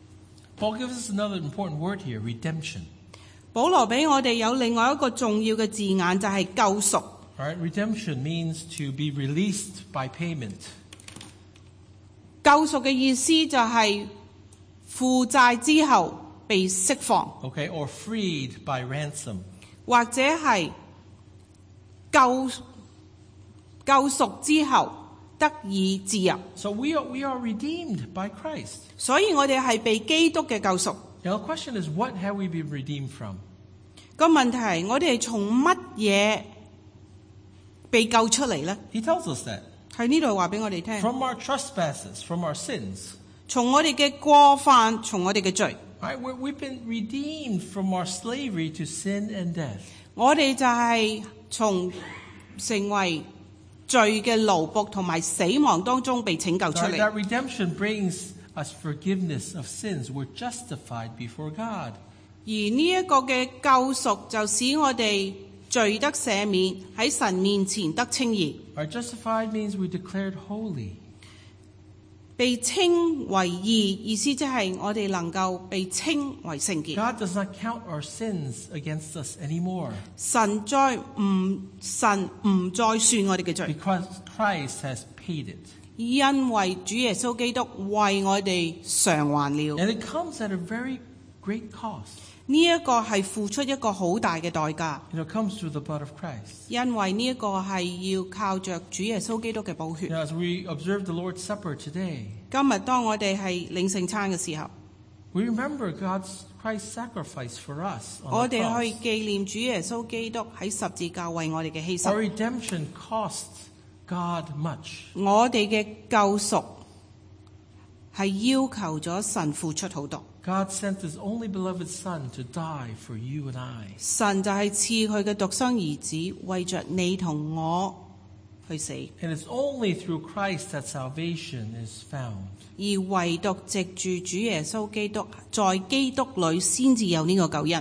Paul gives us another important word here, redemption. 保羅俾我哋有另外一個重要嘅字眼，就係救贖。 All right, redemption means to be released by payment. 救贖嘅意思就係負債之後被釋放， Okay, or freed by ransom. 或者係救救贖之後得以自由。 So we are, we are redeemed by Christ. 所以我哋係被基督嘅救贖。 Now the question is, what have we been redeemed from? 個問題係我哋係從乜嘢被救出嚟呢？ He tells us that. 喺呢度話俾我哋聽， From our trespasses, from our sins. 從我哋嘅過犯，從我哋嘅罪， All right, we're, we've been redeemed from our slavery to sin and death. 我哋就係從成為罪嘅奴僕同埋死亡當中被拯救出 All right, 嚟。 that redemption brings us forgiveness of sins. We're justified before God. 而呢一個嘅救贖就使我哋罪得赦免，喺神面前得稱義。 Our justified means we're declared holy. 被稱為義，意思即係我哋能夠被稱為聖潔。 God does not count our sins against us anymore 神再唔神唔再算我哋嘅罪， because Christ has paid it. 因為主耶穌基督為我哋償還了。 And it comes at a very great cost. 呢一個係付出一個好大嘅代價， You know, it comes through the blood of Christ. 因為呢一個係要靠着主耶穌基督嘅寶血。 Now, as we observe the Lord's Supper today, 今日當我哋係領聖餐嘅時候， we remember God's Christ's sacrifice for us 我 on the 哋去 cross. 紀念主耶穌基督喺十字架為我哋嘅犧 Our 牲。 redemption costs God much. 我哋嘅救贖係要求咗神付出好多。 God sent his only beloved Son to die for you and I. 神就係賜佢嘅獨生兒子，為着你同我去死， And it's only through Christ that salvation is found. 而唯獨藉住主耶穌基督，在基督裏先至有呢個救恩。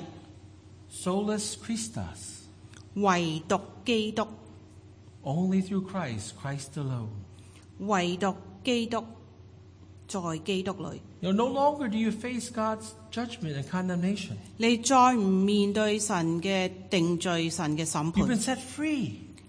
Solus Christus. 唯獨基督， Only through Christ, Christ alone. 唯獨基督，在基督裏， You know, no longer do you face God's judgment and condemnation. 你再唔面對神嘅定罪、神嘅審 You've been 判， set free.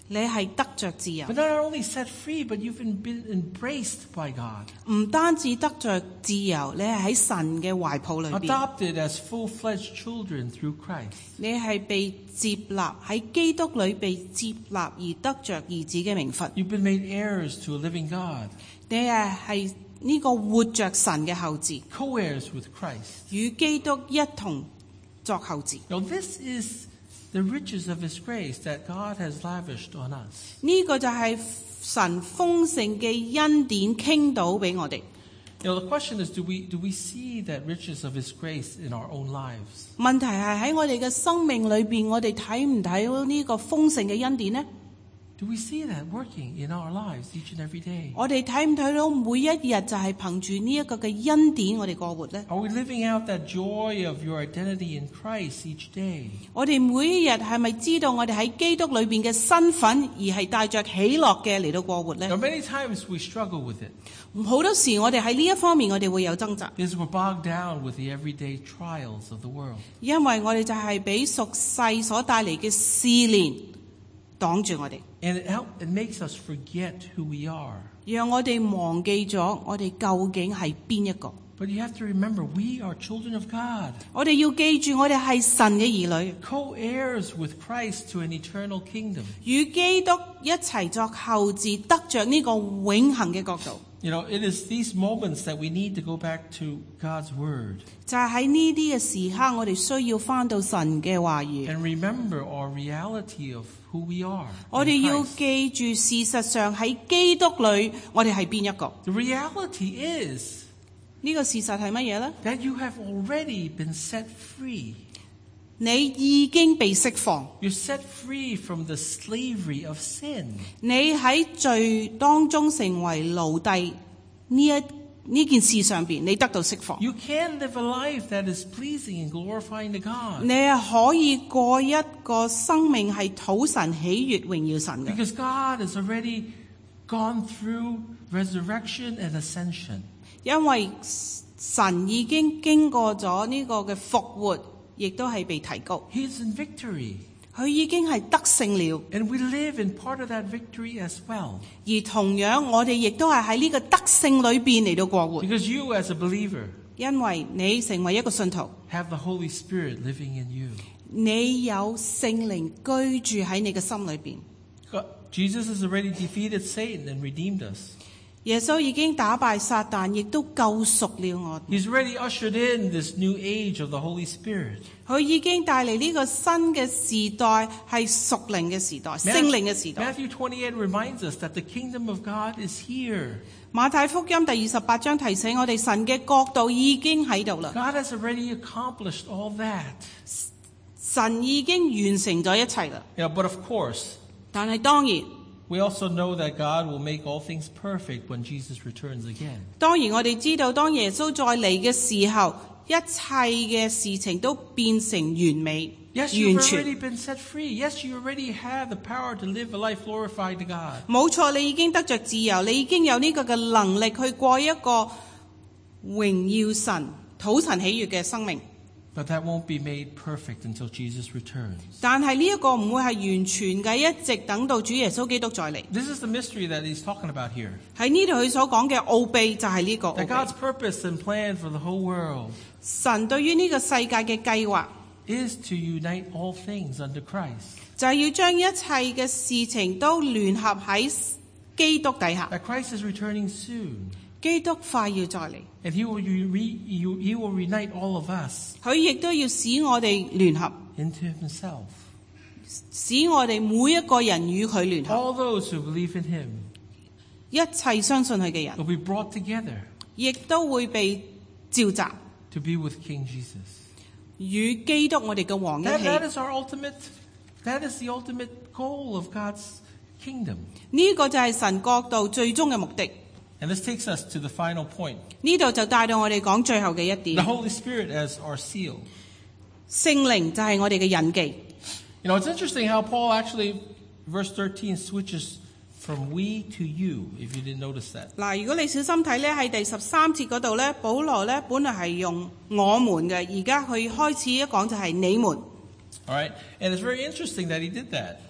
你係得着自由 But，not only set free, but you've been, been embraced by God. 唔單止得着自由，你係喺神嘅懷抱裏邊， Adopted as full-fledged children through Christ. 你係被接納喺基督裏被接納而得着兒子嘅名分， You've been made heirs to a living God, 你係係呢個活着神嘅後嗣， co-heirs with Christ. 與基督一同作後嗣。 Now, this is the riches of His grace that God has lavished on us. 呢個就係神豐盛嘅恩典傾倒俾我哋。 Now, the question is, do we, do we see that riches of His grace in our own lives? 問題係喺我哋嘅生命裏邊，我哋睇唔睇到呢個豐盛嘅恩典呢？ Do we see that working in our lives each and every day? 我哋睇唔睇到每一日就係憑住呢一個嘅恩典，我哋過活呢？ Are we living out that joy of your identity in Christ each day? 我哋每一日係咪知道我哋喺基督裏邊嘅身份，而係帶着喜樂嘅嚟到過活呢？ Now, many times we struggle with it. 好多時我哋喺呢一方面，我哋會有掙扎， Because we're bogged down with the everyday trials of the world. 因為我哋就係俾俗世所帶嚟嘅試煉擋住我哋， And it, help, it makes us forget who we are. 讓我哋忘記咗我哋究竟係邊一個。 But you have to remember, we are children of God, 我哋要記住，我哋係神嘅兒女， co-heirs with Christ to an eternal kingdom. 與基督一齊作後嗣，得着呢個永恆嘅國度。 You know, it is these moments that we need to go back to God's Word 就係喺呢啲嘅時刻，我哋需要翻到神嘅話語。 and remember our reality of who we are. 我 in 哋要 Christ. 記住，事實上喺基督裏，我哋係邊一個？ The reality is 呢個事實係乜嘢呢？ that you have already been set free. 你已經被釋放， You're set free from the slavery of sin. 你喺罪當中成為奴隸呢一呢件事上邊，你得到釋放。 You can live a life that is pleasing and glorifying to God. 你係可以過一個生命係討神喜悅、榮耀神嘅， Because God has already gone through resurrection and ascension. 因為神已經經過咗呢個嘅復活，亦都係被提高， He's in victory. 佢已經係得勝了。 And we live in part of that victory as well. 而同樣，我哋亦都係喺呢個得勝裏邊嚟到過活， Because you as a believer 因為你成為一個信徒， have the Holy Spirit living in you. 你有聖靈居住喺你嘅心裏邊。 God- Jesus has already defeated Satan and redeemed us. 耶穌已經打敗撒旦，亦都救贖了我。 He's already ushered in this new age of the Holy Spirit. 佢已經帶嚟呢個新嘅時代，係屬靈嘅時代、聖靈嘅時代。 Matthew twenty-eight reminds us that the kingdom of God is here. 馬太福音第二十八章提醒我哋，神嘅國度已經喺度啦， God has already accomplished all that. 神已經完成咗一切啦。 Yeah, but of course, 但係當然， we also know that God will make all things perfect when Jesus returns again. 當然我哋知道，當耶穌再嚟嘅時候，一切嘅事情都變成完美、 Yes, you've 完全。 already been set free. Yes, you already have the power to live a life glorified to God. 冇錯，你已經得着自由，你已經有呢個嘅能力去過一個榮耀神、討神喜悅嘅生命。 But that won't be made perfect until Jesus returns. 但係呢一個唔會係完全嘅，一直等到主耶穌基督再嚟。 This is the mystery that he's talking about here. 喺呢度佢所講嘅奧秘就係呢個奧 That 秘。 God's purpose and plan for the whole world 神對於呢個世界嘅計劃， is to unite all things under Christ. 就係要將一切嘅事情都聯合喺基督底下。 That Christ is returning soon. 基督快要再嚟， And he will, re- he will reunite all of us 佢亦都要使我哋聯合， into himself. 使我哋每一個人與佢聯合。 All those who believe in him 一切相信佢嘅人， will be brought together 亦都會被召集， to be with King Jesus. 與基督我哋嘅王一 That, that 起。 is our ultimate, that is the ultimate goal of God's kingdom. 呢個就係神國度最終嘅目的。 And this takes us to the final point. 呢度就帶到我哋講最後嘅一 The 點， Holy Spirit as our seal. 聖靈就係我哋嘅印記。 You know, it's interesting how Paul actually, verse thirteen, switches from we to you, if you didn't notice that. 嗱，如果你小心睇咧，喺第十三節嗰度咧，保羅咧本來係用我們嘅，而家佢開始一講就係你們。 All right? And it's very interesting that he did that.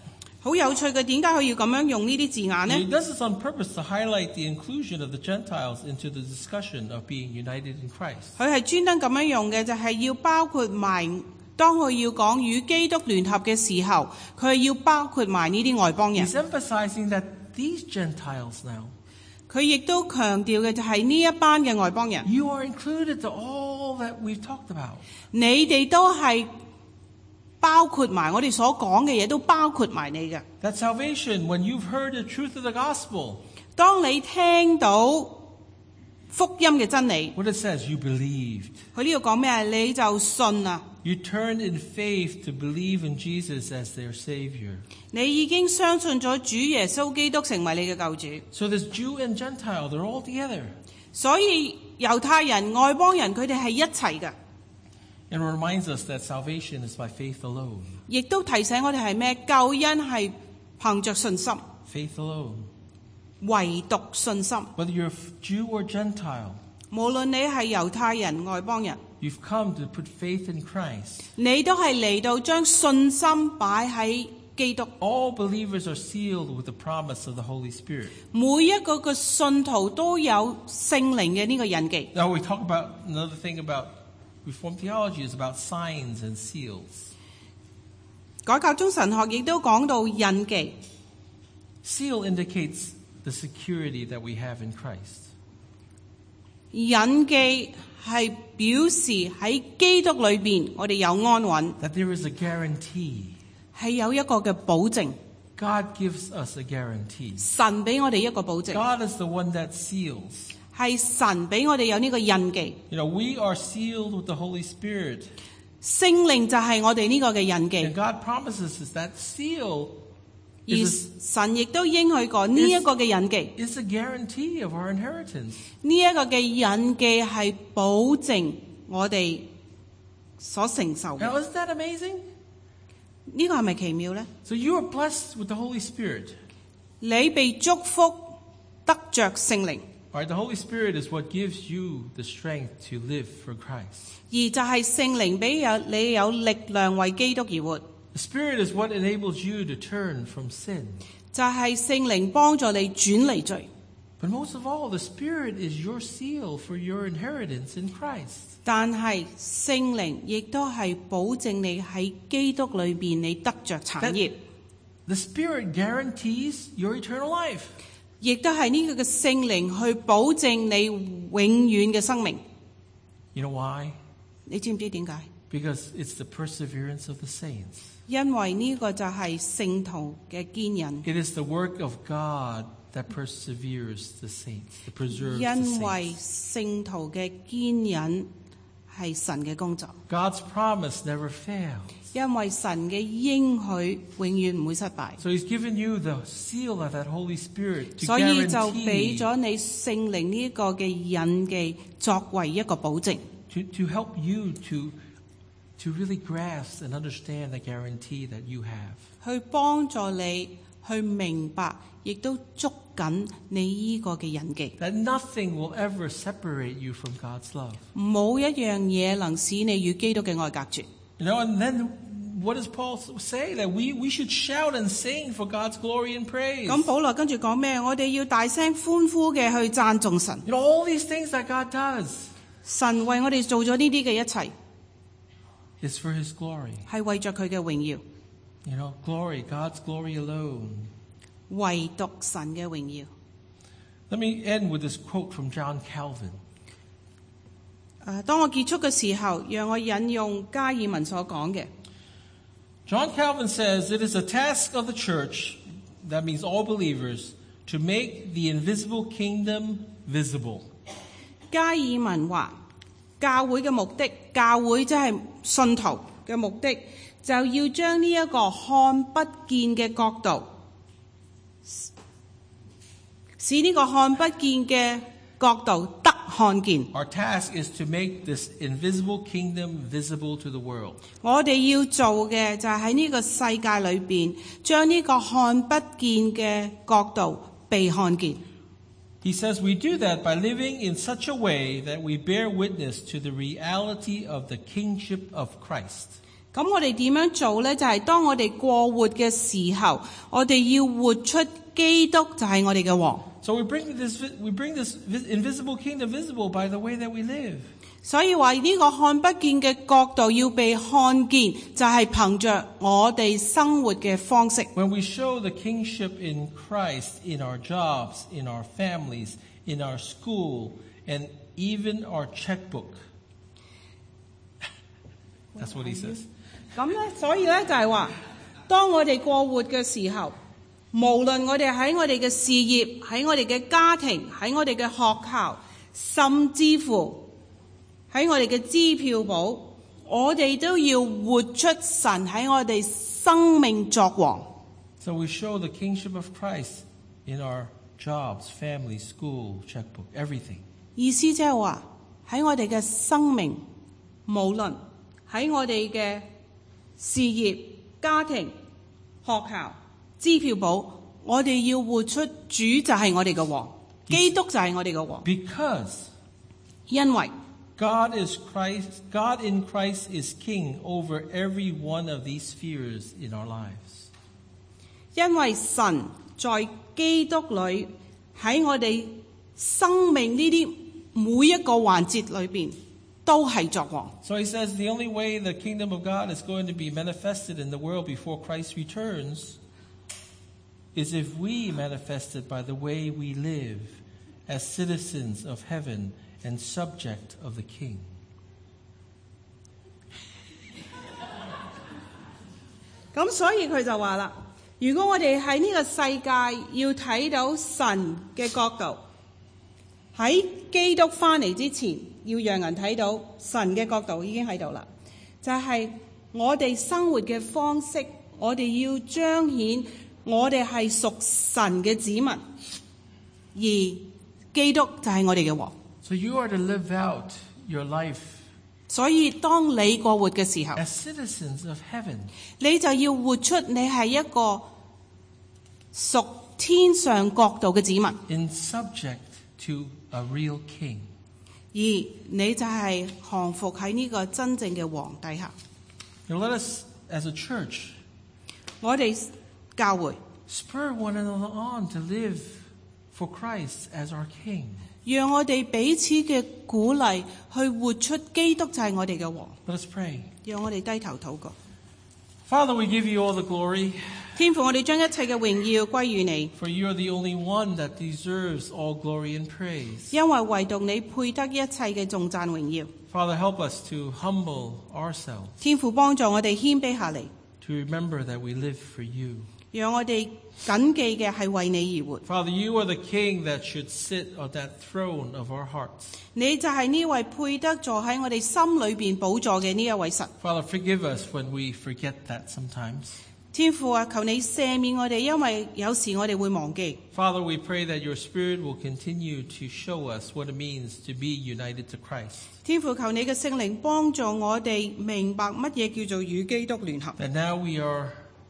好有趣嘅，點解佢要咁樣用呢啲字眼呢？ He does this on purpose to highlight the inclusion of the Gentiles into the discussion of being united in Christ. 佢係專登咁樣用嘅，就係要包括埋當佢要講與基督聯合嘅時候，佢係要包括埋呢啲外邦人。 He's emphasizing that these Gentiles now, 佢亦都強調嘅就係呢一班嘅外邦人， you are included to all that we've talked about. 你哋都係包括埋我哋所講嘅嘢，都包括埋你嘅。 That salvation, when you've heard the truth of the gospel, 當你聽到福音嘅真理， what it says, you believed. 佢呢度講咩啊？你就信啊！ You turned in faith to believe in Jesus as their Savior. 你已經相信咗主耶穌基督成為你嘅救主。 So this Jew and Gentile, they're all together. 所以猶太人、外邦人佢哋係一齊嘅， It reminds us that salvation is by faith alone. 亦都提醒我哋係咩？救恩係憑着信心， Faith alone. 唯獨信心。 Whether you're Jew or Gentile, 無論你係猶太人、外邦人， you've come to put faith in Christ. 你都係嚟到將信心擺喺基督。 All believers are sealed with the promise of the Holy Spirit. 每一個嘅信徒都有聖靈嘅呢個印記。 Now we talk about another thing about Reformed theology is about signs and seals. 改革宗神學亦都講到印記， Seal indicates the security that we have in Christ. 印記係表示喺基督裏邊我哋有安穩， That there is a guarantee. 係有一個嘅保證。 God gives us a guarantee. 神俾我哋一個保證， God is the one that seals. 係神俾我哋有呢個印記。 You know, we are sealed with the Holy Spirit. 聖靈就係我哋呢個嘅印 And 記， God promises us that seal 而 is 神亦都應許過呢一個嘅印記， a, is a guarantee of our inheritance. 呢一個嘅印記係保證我哋所承受嘅。 Now, isn't that amazing? 呢個係咪奇妙呢？ So you are blessed with the Holy Spirit. 你被祝福得着聖靈， All right, the Holy Spirit is what gives you the strength to live for Christ. 而就係聖靈俾有你有力量為基督而活， The Spirit is what enables you to turn from sin. 就係聖靈幫助你轉離罪。 But most of all, the Spirit is your seal for your inheritance in Christ. 但係聖靈亦都係保證你喺基督裏邊你得着產業， The Spirit guarantees your eternal life. 亦都係呢個嘅聖靈去保證你永遠嘅生命。 You know why? 你知唔知點解？ Because it's the perseverance of the saints. 因為呢個就係聖徒嘅堅忍， It is the work of God that perseveres the saints, that preserves the 因為 saints. 聖徒嘅堅忍係神嘅工作， God's promise never fails. 因為神嘅應許永遠唔會失敗， So He's given you the seal of that Holy Spirit to 所以就俾 guarantee, 咗你聖靈呢個嘅印記作為一個保證， to, to help you to, to really grasp and understand the guarantee that you have. 去幫助你去明白，亦都捉緊你呢個嘅印記。 That nothing will ever separate you from God's love. 冇一樣嘢能使你與基督嘅愛隔絕。 You know, and then what does Paul say? That we, we should shout and sing for God's glory and praise. 咁保羅跟住講咩？我哋要大聲歡呼嘅去讚頌神。 You know, all these things that God does 神為我哋做咗呢啲嘅一切， is for His glory. 係為着佢嘅榮耀， You know, glory, God's glory alone. 唯獨神嘅榮耀。 Let me end with this quote from John Calvin. 誒，當我結束嘅時候，讓我引用加爾文所講嘅。 John Calvin says, "It is a task of the church, that means all believers, to make the invisible kingdom visible." 加爾文話：教會嘅目的，教會即係信徒嘅目的，就要將呢一個看不見嘅角度，使呢個看不見嘅角度得看見。 Our task is to make this invisible kingdom visible to the world. 我哋要做嘅就係喺呢個世界裏邊，將呢個看不見嘅角度被看見。 He says we do that by living in such a way that we bear witness to the reality of the kingship of Christ. 咁我哋點樣做呢？就係、是、當我哋過活嘅時候，我哋要活出基督就係我哋嘅王。 So we bring this, we bring this invisible kingdom visible by the way that we live. 所以話呢個看不見嘅國度要被看見，就係、是、憑着我哋生活嘅方式。 When we show the kingship in Christ in our jobs, in our families, in our school, and even our checkbook. That's what he says. 咁咧，所以咧就係話，當我哋過活嘅時候，無論我哋喺我哋嘅事業、喺我哋嘅家庭、喺我哋嘅學校，甚至乎喺我哋嘅支票簿，我哋都要活出神喺我哋生命作王。 So we show the kingship of Christ in our jobs, family, school, checkbook, everything. 意思即係話喺我哋嘅生命，無論喺我哋嘅事業、家庭、學校、支票簿，我哋要活出主就係我哋嘅王，基督就係我哋嘅王。 Because 因為 God is Christ, God in Christ is king over every one of these spheres in our lives. 因為神在基督裏喺我哋生命呢啲每一個環節裏邊都係作王。 So he says the only way the kingdom of God is going to be manifested in the world before Christ returns is if we manifest it by the way we live as citizens of heaven and subject of the king. 咁所以佢就話啦，如果我哋喺呢個世界要睇到神嘅角度，喺基督翻嚟之前，要讓人睇到神嘅角度已經喺度啦。就係、是、我哋生活嘅方式，我哋要彰顯我哋係屬神嘅子民，而基督就係我哋嘅王。 So you are to live out your life 所以當你過活嘅時候， as citizens of heaven. 你就要活出你係一個屬天上國度嘅子民， in subject to a real king. 而你就係降服喺呢個真正嘅王底下。 Now let us, as a church, 我哋教會 spur one another on to live for Christ as our king. 讓我哋彼此嘅鼓勵去活出基督就係我哋嘅王。 Let us pray. 讓我哋低頭禱告。 Father, we give you all the glory, 天父，我哋將一切嘅榮耀歸於你， for you are the only one that deserves all glory and praise. 因為唯獨你配得一切嘅頌讚榮耀。 Father, help us to humble ourselves, 天父幫助我哋謙卑下嚟， to remember that we live for you. 讓我哋謹記嘅係為你而活。 Father, you are the king that should sit on that throne of our hearts. 你就係呢位配得坐喺我哋心裏邊寶座嘅呢一位神。 Father, forgive us when we forget that sometimes. 天父啊，求你赦免我哋，因為有時我哋會忘記。 Father, we pray that your Spirit will continue to show us what it means to be united to Christ. 天父，求你嘅聖靈幫助我哋明白乜嘢叫做與基督聯合。 That now we are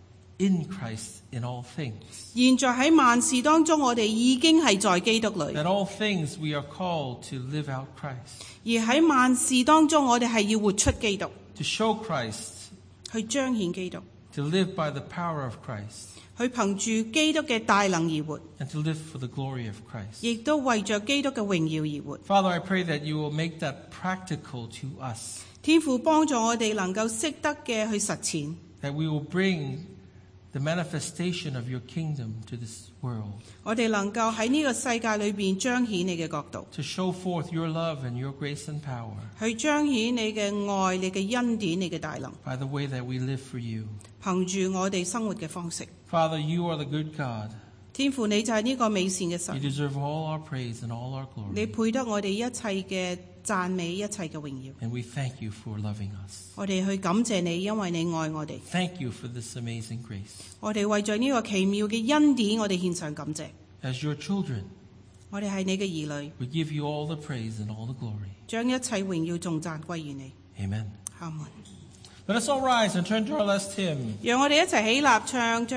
in Christ in all things. 現在喺萬事當中，我哋已經係在基督裏， That all things we are called to live out Christ. 而喺萬事當中，我哋係要活出基督， To show Christ, 去彰顯基督， to live by the power of Christ, 去憑住基督嘅大能而活， and to live for the glory of Christ. 亦都為着基督嘅榮耀而活。 Father, I pray that you will make that practical to us. 天父幫助我哋能夠識得嘅去實踐， That we will bring the manifestation of your kingdom to this world. 我哋能夠喺呢個世界裏邊彰顯你嘅國度， To show forth your love and your grace and power 去彰顯你嘅愛、你嘅恩典、你嘅大能， by the way that we live for you. 憑住我哋生活嘅方式。 Father, you are the good God. 天父，你就係呢個美善嘅 You 神， deserve all our praise and all our 你 glory. 配得我哋一切嘅讚美、一切嘅榮耀。 And we thank you for loving us. 我哋去感謝你，因為你愛我哋。 Thank you for this amazing grace. 我哋為咗呢個奇妙嘅恩典，我哋獻上感謝。 As your children, 我哋係你嘅兒女， we give you all the praise and all the glory. 將一切榮耀頌讚歸於你。 Amen. 阿門。 Let us all rise and turn to our last hymn. 讓我哋一齊起立唱。